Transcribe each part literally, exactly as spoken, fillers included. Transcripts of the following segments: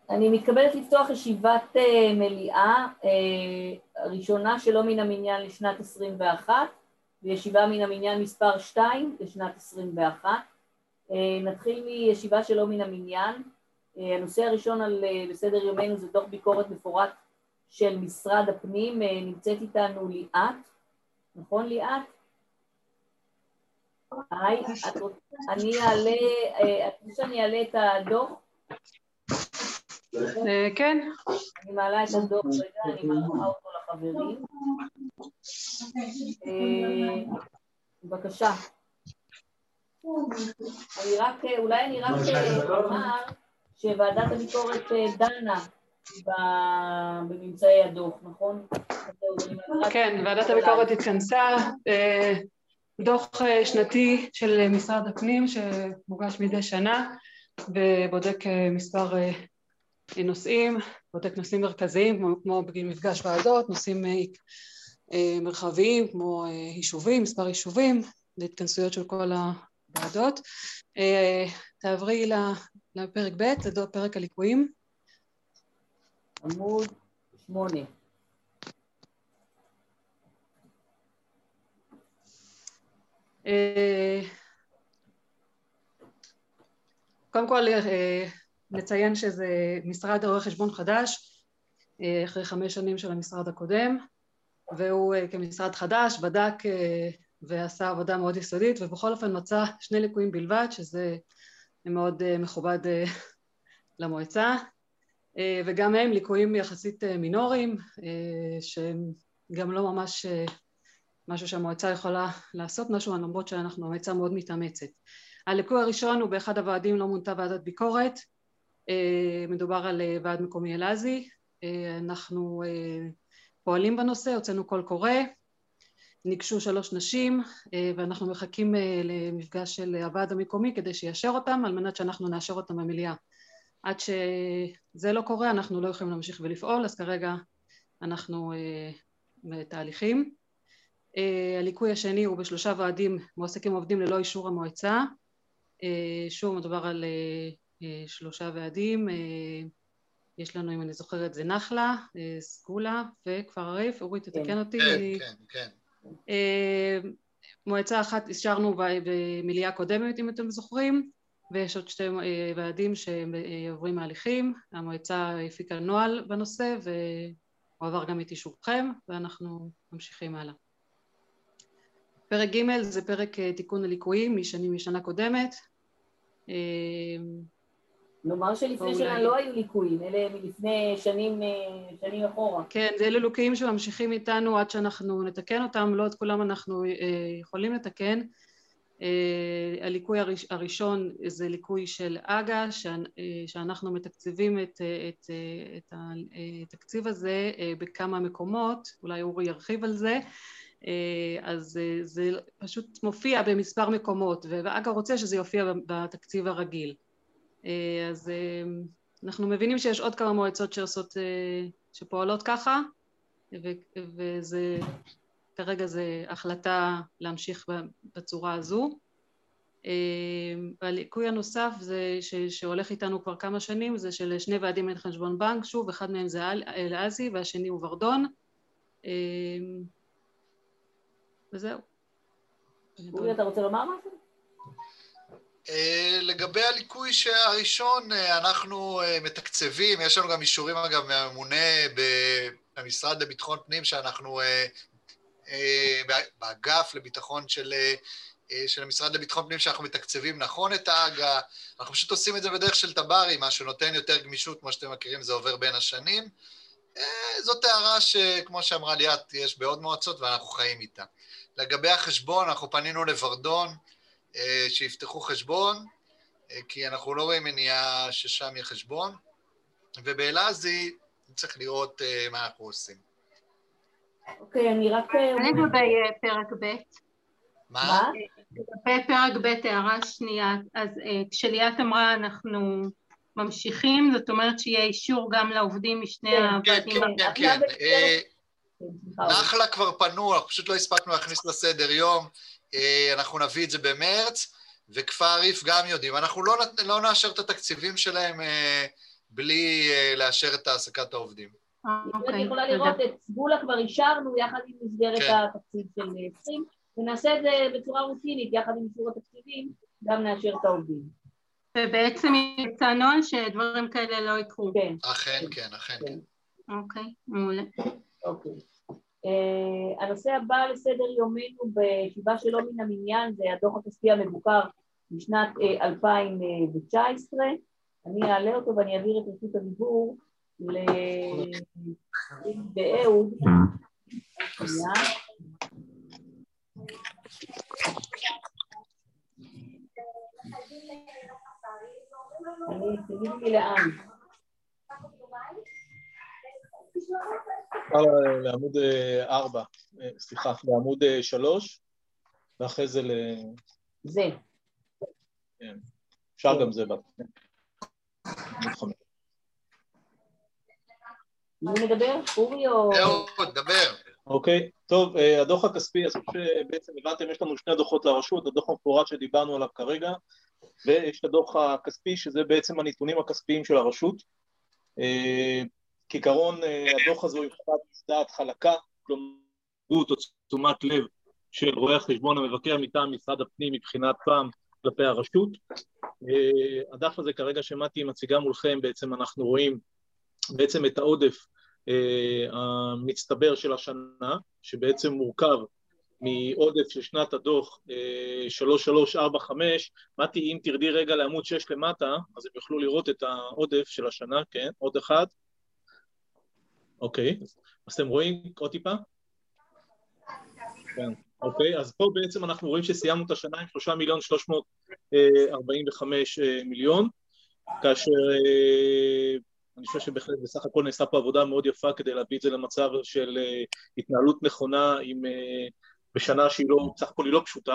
אני מתכבדת לפתוח ישיבת מליאה, הראשונה שלא מן המניין לשנת עשרים ואחת, וישיבה מן המניין מספר שתיים לשנת עשרים ואחת. נתחיל מישיבה שלא מן המניין. הנושא הראשון על בסדר יומנו זה דוח ביקורת מפורט של משרד הפנים. נמצאת איתנו ליאת, נכון ליאת? היי, אני אעלה, את רוצה שאני אעלה את הדוח? כן. אני מעלה את הדוח רגע, אני מערכה אותו לחברים. בבקשה. אני רק, אולי אני רק אומר שוועדת הביקורת דנה בממצאי הדוח, נכון? כן, ועדת הביקורת התכנסה, דוח שנתי של משרד הפנים שמוגש מדי שנה ובודק מספר נושאים, בודק נושאים מרכזיים כמו, כמו מפגש ועדות, נושאים מרחביים כמו יישובים, מספר יישובים, להתכנסויות של כל הוועדות. תעברי לפרק ב', זה פרק הליקויים. עמוד שמונה. קודם כל נציין שזה משרד רואה חשבון חדש, אחרי חמש שנים של המשרד הקודם, והוא כמשרד חדש בדק ועשה עבודה מאוד יסודית, ובכל אופן מצא שני ליקויים בלבד, שזה מאוד מכובד למועצה, וגם הם ליקויים יחסית מינוריים, שהם גם לא ממש משהו שהמועצה יכולה לעשות משהו, למרות שאנחנו המועצה מאוד מתאמצת. הליקוי הראשון הוא באחד הוועדים לא מונתה ועדת ביקורת, מדובר על ועד מקומי אלעזי, אנחנו פועלים בנושא, הוצאנו קול קורא, ניגשו שלוש נשים, ואנחנו מחכים למפגש של הוועד המקומי כדי שיאשר אותם, על מנת שאנחנו נאשר אותם במליאה. עד שזה לא קורה, אנחנו לא יכולים להמשיך ולפעול, אז כרגע אנחנו בתהליכים. הליקוי השני הוא בשלושה ועדים מועסקים עובדים ללא אישור המועצה, שוב מדובר על שלושה ועדים, יש לנו, אם אני זוכרת, זה נחלה, סגולה וכפר הריף, אורי תתקן אותי. כן, כן, כן. מועצה אחת אישרנו במליאה קודמת, אם אתם זוכרים, ויש עוד שתי ועדים שעוברים מהליכים, המועצה הפיקה נוהל בנושא, והוא עבר גם את אישורכם, ואנחנו ממשיכים הלאה. פרק ג' זה פרק תיקון הליקויים משנים משנה קודמת. נאמר שלפני שנה לא היו ליקויים, אלה מלפני שנים, שנים אחורה. כן, אלה ליקויים שממשיכים איתנו עד שאנחנו נתקן אותם, לא את כולם אנחנו יכולים לתקן. הליקוי הראשון זה ליקוי של אגה, שאנחנו מתקציבים את, את, את התקציב הזה בכמה מקומות, אולי אורי ירחיב על זה, אז זה פשוט מופיע במספר מקומות, ואגה רוצה שזה יופיע בתקציב הרגיל. אז אנחנו מבינים שיש עוד כמה מועצות שעושות, שפועלות ככה, וזה, כרגע זה החלטה להמשיך בצורה הזו. והליקוי הנוסף זה שהולך איתנו כבר כמה שנים, זה של שני ועדים אין חשבון בנק, שוב, אחד מהם זה אלעזי והשני הוא ורדון. וזהו. אורי, אתה רוצה לומר משהו? לגבי הליקוי הראשון, אנחנו מתקצבים, יש לנו גם אישורים אגב מהממונה במשרד לביטחון פנים, שאנחנו באגף לביטחון של, של המשרד לביטחון פנים, שאנחנו מתקצבים נכון את האגה, אנחנו פשוט עושים את זה בדרך של טברי, מה שנותן יותר גמישות, כמו שאתם מכירים, זה עובר בין השנים. זאת הערה שכמו שאמרה ליאת, יש בעוד מועצות ואנחנו חיים איתה. לגבי החשבון, אנחנו פנינו לוורדון, שיפתחו חשבון, כי אנחנו לא רואים מניעה ששם יהיה חשבון, ובאלעזי צריך לראות מה אנחנו עושים. אוקיי, אני רק... לגבי פרק ב'. מה? לגבי פרק ב', הערה שנייה, אז כשליאת אמרה אנחנו ממשיכים, זאת אומרת שיהיה אישור גם לעובדים משני הוועדים. כן, כן, כן. נחלה כבר פנו, אנחנו פשוט לא הספקנו להכניס לסדר יום, אנחנו נביא את זה במרץ, וכפר הריף גם יודעים. אנחנו לא, לא נאשר את התקציבים שלהם בלי לאשר את העסקת העובדים. אני יכולה לראות את סגולה כבר אישרנו יחד עם מסגרת התקציב של עשרים, ונעשה את זה בצורה רוטינית, יחד עם אישור התקציבים, גם נאשר את העובדים. ובעצם יצא נוהל שדברים כאלה לא יקרו. כן. אכן כן, אכן כן. אוקיי, מעולה. אוקיי. הנושא הבא לסדר יומנו בישיבה שלא מן המניין, זה הדוח הכספי המבוקר משנת אלפיים תשע עשרה. אני אעלה אותו ואני אעביר את רשות הדיבור לאהוד. אני תגידי לי לאן. לעמוד ארבע, סליחה, לעמוד שלוש, ואחרי זה ל... זה. אפשר גם זה. מי מדבר? אורי או... אהוד, דבר. אוקיי, טוב, הדוח הכספי, אז בעצם הבנתם, יש לנו שני דוחות לרשות, הדוח המפורט שדיברנו עליו כרגע, ויש את הדוח הכספי, שזה בעצם הנתונים הכספיים של הרשות. כעיקרון, הדוח הזה הוא יחד דעת חלקה, כלומר, או תשומת לב של רואי החשבון המבקר מטעם משרד הפנים מבחינת פעם כלפי הרשות. הדף הזה כרגע שמעתי מציגה מולכם, בעצם אנחנו רואים בעצם את העודף המצטבר של השנה, שבעצם מורכב מעודף של שנת הדוח שלוש שלוש ארבע חמש, מתי אם תרדי רגע לעמוד שש למטה, אז הם יוכלו לראות את העודף של השנה, כן, עוד אחד. אוקיי, אז אתם רואים עוד טיפה? כן, אוקיי, אז פה בעצם אנחנו רואים שסיימנו את השנה עם שלושה מיליון שלוש מאות ארבעים וחמישה מיליון, כאשר אני חושב שבהחלט בסך הכל נעשה פה עבודה מאוד יפה כדי להביא את זה למצב של התנהלות נכונה עם, בשנה שהיא לא, בסך הכל היא לא פשוטה.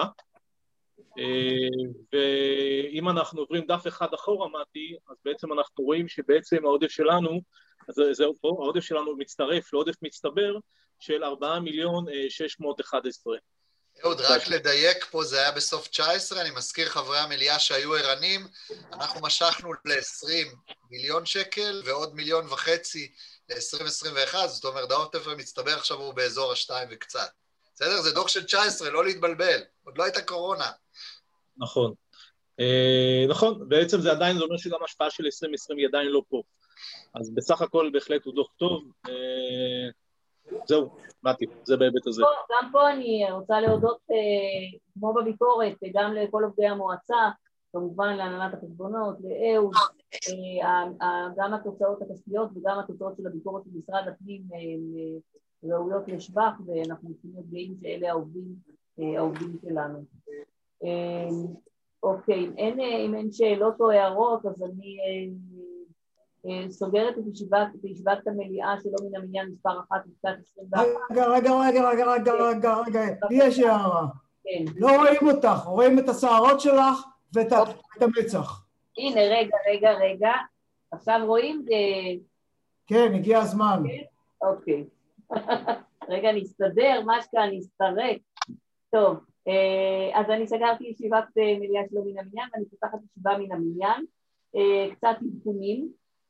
ואם אנחנו עוברים דף אחד אחורה, מתי, אז בעצם אנחנו רואים שבעצם העודף שלנו, אז זהו פה, העודף שלנו מצטרף לעודף מצטבר של ארבעה מיליון שש מאות ואחת עשרה. אהוד, רק לדייק פה, זה היה בסוף תשע עשרה, אני מזכיר חברי המליאה שהיו ערנים, אנחנו משכנו ל-עשרים מיליון שקל ועוד מיליון וחצי ל-עשרים עשרים ואחת, זאת אומרת, העודף המצטבר עכשיו הוא באזור השתיים וקצת. בסדר? זה דוח של תשע עשרה, לא להתבלבל, עוד לא הייתה קורונה. נכון. נכון, בעצם זה עדיין, זה אומר שגם השפעה של עשרים עשרים היא עדיין לא פה. אז בסך הכל בהחלט הוא דוח טוב. זהו, באתי, זה בהיבט הזה. גם פה אני רוצה להודות, כמו בביקורת, גם לכל עובדי המועצה, כמובן להנהלת החשבונות, לאהוד, גם התוצאות הכספיות וגם התוצאות של הביקורת של משרד הפנים ראויות לשבח, ואנחנו רוצים גאים שאלה העובדים, העובדים שלנו. אוקיי, אם אין שאלות או הערות, אז אני סוגרת את ישיבת, את ישיבת המליאה שלא מן המניין מספר אחת לשנת עשרים ואחת. רגע, רגע, רגע, רגע, רגע, רגע, רגע, לי יש הערה. לא רואים אותך, רואים את השערות שלך ואת המצח. הנה, רגע, רגע, רגע. עכשיו רואים? כן, הגיע הזמן. אוקיי. רגע, נסתדר, משקה, נסתרק. טוב, אז אני סגרתי ישיבת מליאה שלא מן המניין, ואני פותחת ישיבה מן המניין. קצת עדכונים.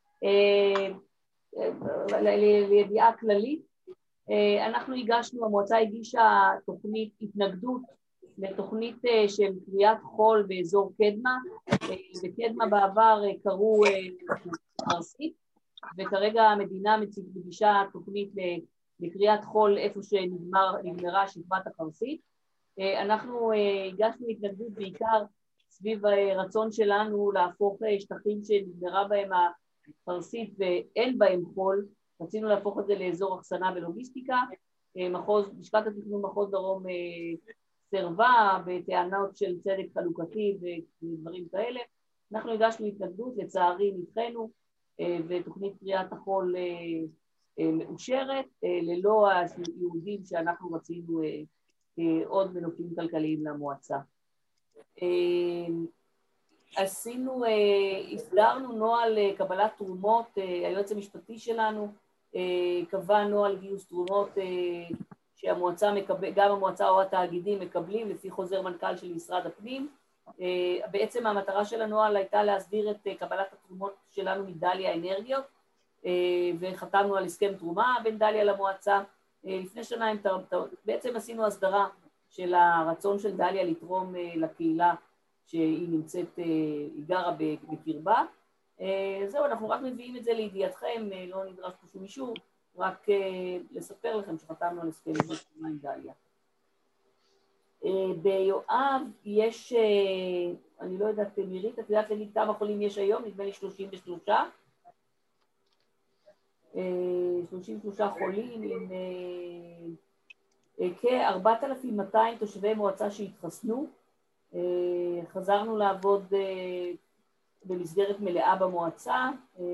לידיעה כללית, אנחנו הגשנו, המועצה הגישה תוכנית התנגדות לתוכנית של קריאת חול באזור קדמה, בקדמה בעבר קראו ארסית, וכרגע המדינה מגישה תוכנית לקריאת חול איפה שנגמרה שכבת החרסית. אנחנו הגשנו התנגדות בעיקר סביב הרצון שלנו להפוך שטחים שנגמרה בהם החרסית ואין בהם חול, רצינו להפוך את זה לאזור אחסנה ולוגיסטיקה. מחוז, לשכת התכנון מחוז דרום סרבה בטענות של צדק חלוקתי ודברים כאלה. אנחנו הגשנו התנגדות, לצערי נדחנו, ותוכנית קריאת החול מאושרת, ללא היהודים שאנחנו רצינו עוד מנופים כלכליים למועצה. עשינו, הסדרנו נוהל קבלת תרומות, היועץ המשפטי שלנו קבע נוהל גיוס תרומות שהמועצה מקבל, גם המועצה או התאגידים מקבלים לפי חוזר מנכ"ל של משרד הפנים. בעצם המטרה של הנוהל הייתה להסדיר את קבלת התרומות של שלנו מדליה אנרגיות, וחתמנו על הסכם תרומה בין דליה למועצה. לפני שנה הם בעצם עשינו הסדרה של הרצון של דליה לתרום לקהילה שהיא נמצאת, היא גרה בקרבה. זהו, אנחנו רק מביאים את זה לידיעתכם, לא נדרש פה שום אישור, רק לספר לכם שחתמנו על הסכם תרומה עם דליה. ביואב יש, אני לא יודעת, מירית, את יודעת להגיד כמה חולים יש היום? נדמה לי שלושים ושלושה. שלושים ושלושה חולים עם כ-ארבעת אלפים ומאתיים תושבי מועצה שהתחסנו. חזרנו לעבוד במסגרת מלאה במועצה,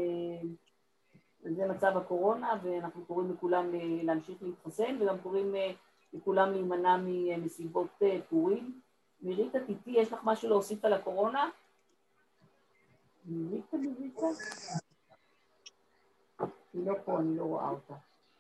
זה מצב הקורונה, ואנחנו קוראים לכולם להמשיך להתחסן, וגם קוראים לכולם להימנע ממסיבות פורים. מירית, איתי, יש לך משהו להוסיף על הקורונה? מירית, מירית? היא לא פה, אני לא רואה אותה.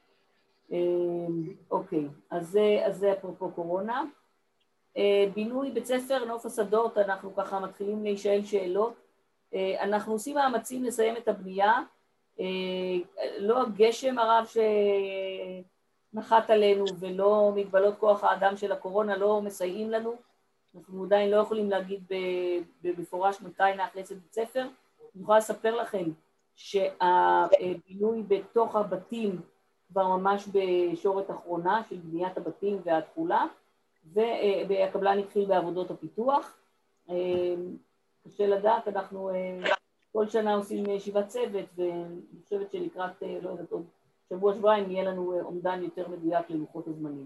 אוקיי, אז זה אפרופו קורונה. בינוי בית ספר נוף השדות, אנחנו ככה מתחילים להישאל שאלות. אנחנו עושים מאמצים לסיים את הבנייה, לא הגשם הרב שנחת עלינו ולא מגבלות כוח האדם של הקורונה לא מסייעים לנו, אנחנו עדיין לא יכולים להגיד במפורש מתי נאכלס את בית ספר. אני יכולה לספר לכם שהבינוי בתוך הבתים כבר ממש בשורת אחרונה של בניית הבתים והתחולה, והקבלן התחיל בעבודות הפיתוח. קשה לדעת, אנחנו כל שנה עושים ישיבת צוות, ואני חושבת שלקראת, לא יודעת, עוד שבוע שבועיים יהיה לנו אומדן יותר מדויק ללוחות הזמנים.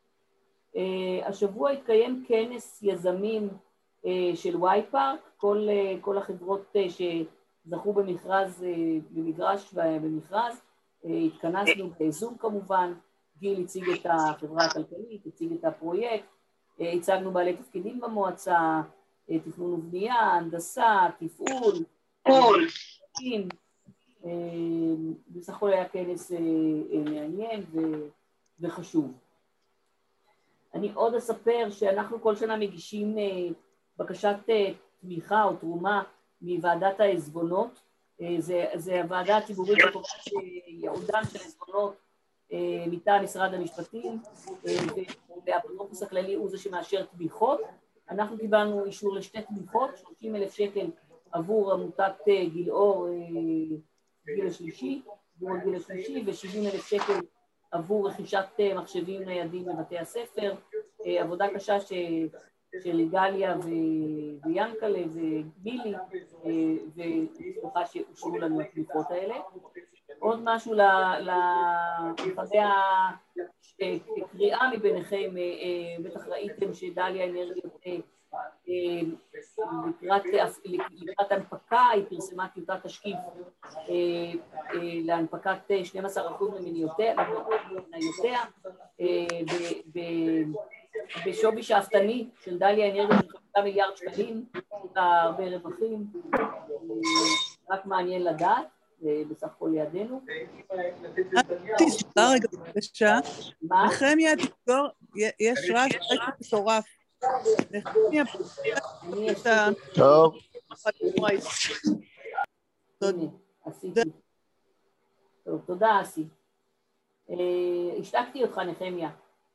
השבוע התקיים כנס יזמים של וואי פארק, כל, כל החברות שזכו במכרז, במגרש במכרז, התכנסנו בזום כמובן, גיל הציג את החברה הכלכלית, הציג את הפרויקט, הצגנו בעלי תפקידים במועצה, תכנון ובנייה, הנדסה, תפעול, תפעול. בסך הכל היה כנס מעניין וחשוב. אני עוד אספר שאנחנו כל שנה מגישים בקשת תמיכה או תרומה מוועדת העזבונות, זה, זה הוועדה הציבורית שקובעת ייעודם של עזבונות מטעם משרד המשפטים, והאפוטרופוס הכללי הוא זה שמאשר תמיכות. אנחנו קיבלנו אישור לשתי תמיכות, שלושים אלף שקל עבור עמותת גילאור גיל השלישי, עבור הגיל השלישי, ו-שבעים אלף שקל עבור רכישת מחשבים ניידים בבתי הספר. עבודה קשה ש... של גליה ו... ויאנקלה ובילי, וסליחה שאושרו לנו התמיכות האלה. עוד משהו למחזי הקריאה מביניכם, בטח ראיתם שדליה אנרגיות לקראת הנפקה, היא פרסמה טיוטת תשקיף להנפקת שנים עשר אחוז ממניותיה, בשווי שאפתני של דליה אנרגיות של חמישה מיליארד שקלים, הרבה רווחים, רק מעניין לדעת, בסך הכל לידינו. תסתכל רגע בבקשה, נחמיה תסגור, יש רעש רקע מטורף. נחמיה, טוב. טוב, תודה אסי. השתקתי אותך נחמיה.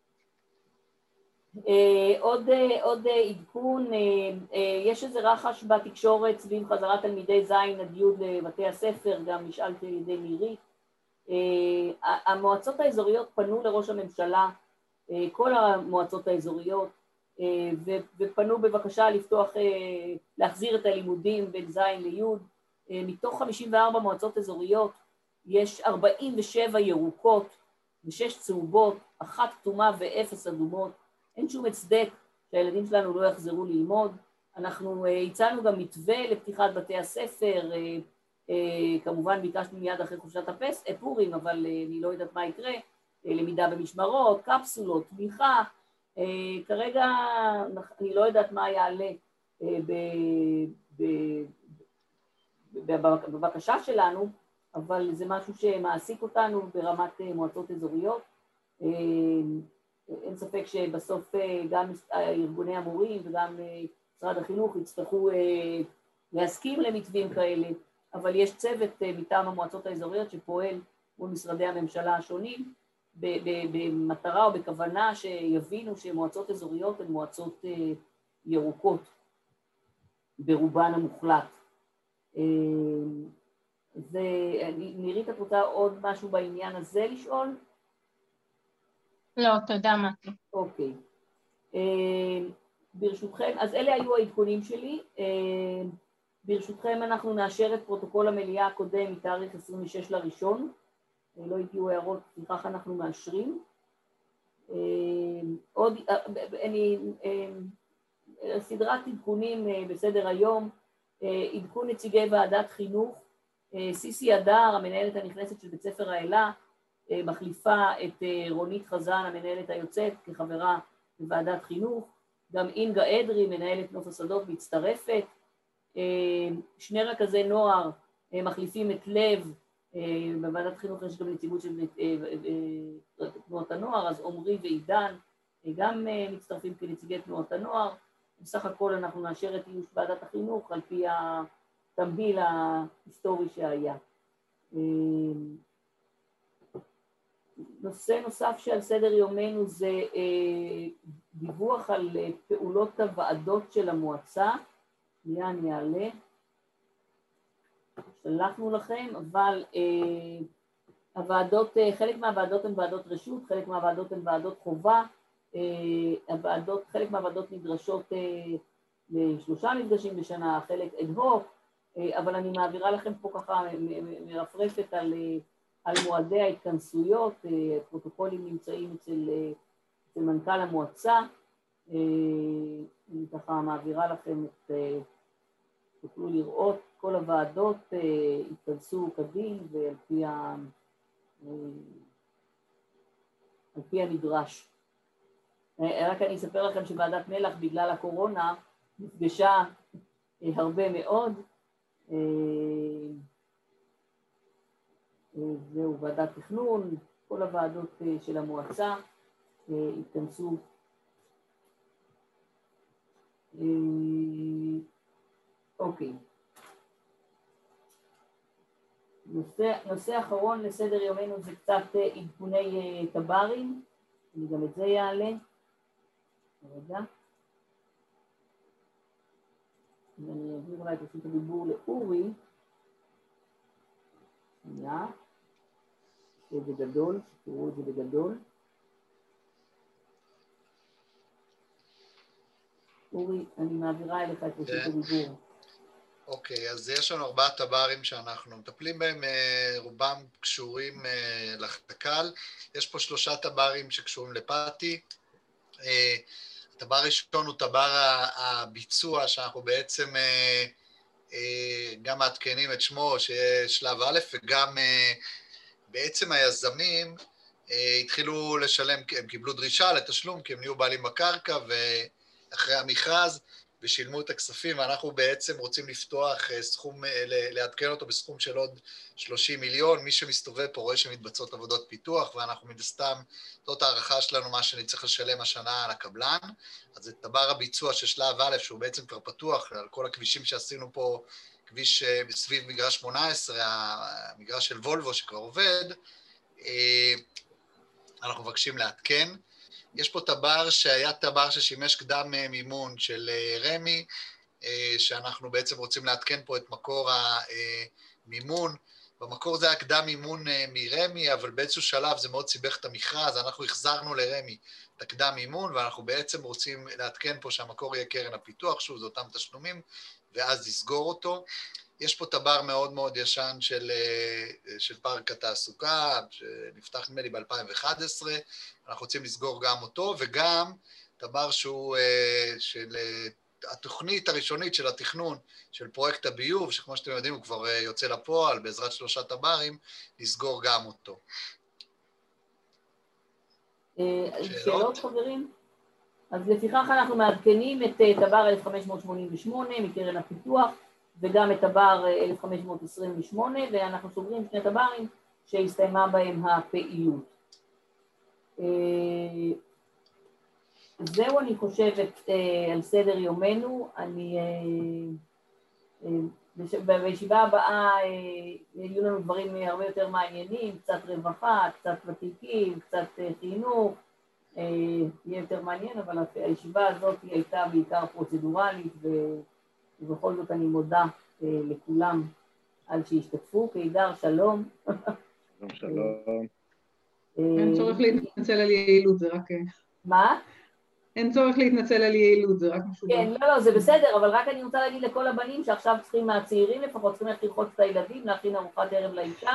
עוד עוד עדכון, יש איזה רחש בתקשורת סביב חזרת תלמידי זין עד י' לבתי הספר, גם נשאלתי על ידי מירית. המועצות האזוריות פנו לראש הממשלה, כל המועצות האזוריות, ופנו בבקשה לפתוח, להחזיר את הלימודים בין זין לי'. מתוך חמישים וארבע מועצות אזוריות יש ארבעים ושבע ירוקות ושש צהובות, אחת כתומה ואפס אדומות. אין שום הצדק שהילדים שלנו לא יחזרו ללמוד. אנחנו הצענו גם מתווה לפתיחת בתי הספר, כמובן ביקשנו מיד אחרי חופשת הפס, פורים, אבל אני לא יודעת מה יקרה, למידה במשמרות, קפסולות, תמיכה. כרגע אני לא יודעת מה יעלה בבקשה שלנו, אבל זה משהו שמעסיק אותנו ברמת מועצות אזוריות. אין ספק שבסוף גם ארגוני המורים וגם משרד החינוך יצטרכו להסכים למתווים כאלה. אבל יש צוות מטעם המועצות האזוריות שפועל מול משרדי הממשלה השונים, במטרה או בכוונה שיבינו שמועצות אזוריות הן מועצות ירוקות, ברובן המוחלט. נירית, את רוצה עוד משהו בעניין הזה לשאול? לא, תודה מתי. אוקיי. ברשותכם, אז אלה היו העדכונים שלי. ברשותכם אנחנו נאשר את פרוטוקול המליאה הקודם מתאריך עשרים ושש לראשון. לא הגיעו הערות, לכך אנחנו מאשרים. עוד, אני, סדרת עדכונים בסדר היום, עדכון נציגי ועדת חינוך, סיסי הדר, המנהלת הנכנסת של בית ספר האלה, מחליפה את רונית חזן, המנהלת היוצאת, כחברה בוועדת חינוך, גם אינגה אדרי, מנהלת נוף השדות, מצטרפת, שני רכזי נוער מחליפים את לב, בוועדת חינוך יש גם נציגות של תנועות הנוער, אז עומרי ועידן גם מצטרפים כנציגי תנועות הנוער. בסך הכל אנחנו נאשר את איוש ועדת החינוך על פי התמהיל ההיסטורי שהיה. נושא נוסף שעל סדר יומנו זה דיווח על פעולות הוועדות של המועצה. אני אעלה. שלחנו לכם, אבל אה, הוועדות, חלק מהוועדות הן ועדות רשות, חלק מהוועדות הן ועדות חובה, אה, הוועדות, חלק מהוועדות נדרשות אה, לשלושה מפגשים בשנה, חלק אד-הוק, אה, אבל אני מעבירה לכם פה ככה מרפרפת על, אה, על מועדי ההתכנסויות, אה, פרוטוקולים נמצאים אצל, אה, אצל מנכ"ל המועצה, אה, אני ככה מעבירה לכם את, אה, תוכלו לראות, כל הוועדות התכנסו כדין ועל פי, ה... על פי הנדרש. רק אני אספר לכם שוועדת מלח בגלל הקורונה נפגשה הרבה מאוד. זהו, ועדת תכנון, כל הוועדות של המועצה התכנסו. אוקיי. נושא, נושא אחרון לסדר יומנו זה קצת עדכוני טברים, אני גם את זה יעלה. רגע. ואני אעביר אולי את רשות הדיבור לאורי. שנייה. זה בגדול, שתראו את זה בגדול. אורי, אני מעבירה אליך את רשות הדיבור. אוקיי, אז יש לנו ארבעה טברים שאנחנו מטפלים בהם, רובם קשורים לחתק"ל. יש פה שלושה טברים שקשורים לפאטי. הטבר הראשון הוא טבר הביצוע, שאנחנו בעצם גם מעדכנים את שמו, שיהיה שלב א', וגם בעצם היזמים התחילו לשלם, הם קיבלו דרישה לתשלום, כי הם נהיו בעלים בקרקע, ואחרי המכרז, ושילמו את הכספים, ואנחנו בעצם רוצים לפתוח סכום, לעדכן אותו בסכום של עוד שלושים מיליון, מי שמסתובב פה רואה שמתבצעות עבודות פיתוח, ואנחנו מסתם, זאת הערכה שלנו, מה שאני צריך לשלם השנה על הקבלן, אז זה טבר הביצוע של שלב א', שהוא בעצם כבר פתוח, על כל הכבישים שעשינו פה, כביש בסביב מגרש שמונה עשרה, המגרש של וולבו שכבר עובד, אנחנו מבקשים לעדכן, יש פה טבר שהיה טבר ששימש קדם מימון של רמי, שאנחנו בעצם רוצים לעדכן פה את מקור המימון. במקור זה היה קדם מימון מרמי, אבל באיזשהו שלב זה מאוד סיבך את המכרז, אנחנו החזרנו לרמי את הקדם מימון, ואנחנו בעצם רוצים לעדכן פה שהמקור יהיה קרן הפיתוח, שוב, זה אותם תשלומים, ואז לסגור אותו. יש פה טבר מאוד מאוד ישן של, של פארק התעסוקה, שנפתח נדמה לי ב-אלפיים ואחת עשרה, אנחנו רוצים לסגור גם אותו, וגם טבר שהוא של התוכנית הראשונית של התכנון של פרויקט הביוב, שכמו שאתם יודעים הוא כבר יוצא לפועל, בעזרת שלושה טברים, לסגור גם אותו. שאלות חברים? אז לפיכך אנחנו מעדכנים את טבר אלף חמש מאות שמונים ושמונה מקרן הפיתוח, וגם את טבר אלף חמש מאות עשרים ושמונה, ואנחנו סוגרים שני טברים שהסתיימה בהם הפעילות. זהו, אני חושבת על סדר יומנו, אני בישיבה הבאה יהיו לנו דברים הרבה יותר מעניינים, קצת רווחה, קצת ותיקים, קצת חינוך, יהיה יותר מעניין, אבל הישיבה הזאת הייתה בעיקר פרוצדורלית, ובכל זאת אני מודה לכולם על שהשתתפו. קידר, שלום. שלום, שלום. אין צורך להתנצל על יעילות, זה רק... מה? אין צורך להתנצל על יעילות, זה רק משהו... כן, לא, לא, זה בסדר, אבל רק אני רוצה להגיד לכל הבנים שעכשיו צריכים מהצעירים לפחות, צריכים ללכת לרחוץ את הילדים, להכין ארוחת ערב לאישה.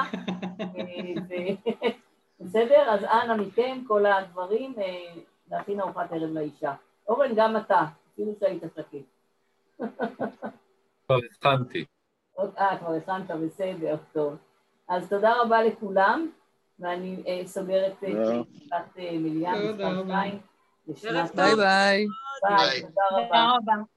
בסדר? אז אנא מכם, כל הדברים, להכין ארוחת ערב לאישה. אורן, גם אתה, אפילו שהיית שקט. כבר הכנתי. אה, כבר הכנת, בסדר, טוב. אז תודה רבה לכולם, ואני סוגרת את ישיבת מליאה מספר שתיים. ביי ביי. ביי, תודה רבה.